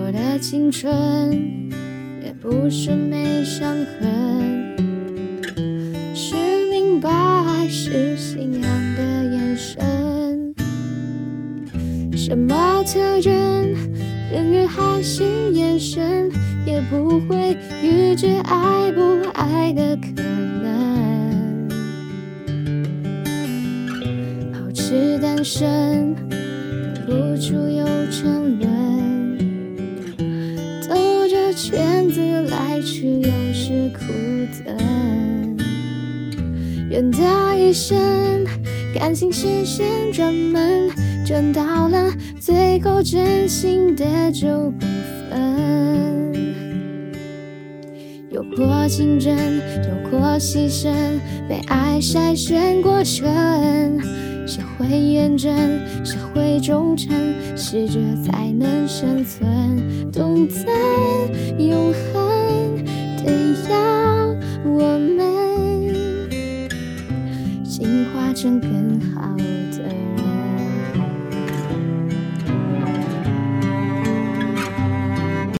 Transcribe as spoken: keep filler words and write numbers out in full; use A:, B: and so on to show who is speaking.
A: 我的青春，也不是没伤痕，是明白，是信仰的眼神。什么特征，人日还是眼神，也不会预知爱不爱的可能。保持单身，不出又沉沦，兜着圈子来去又是苦等。人的一生，感情实现转门，转到了最后真心的就不分。有过竞争，有过牺牲，被爱筛选过程，学会验证，学会忠诚，适者才能生存。懂得永恒得要我们进化成更好的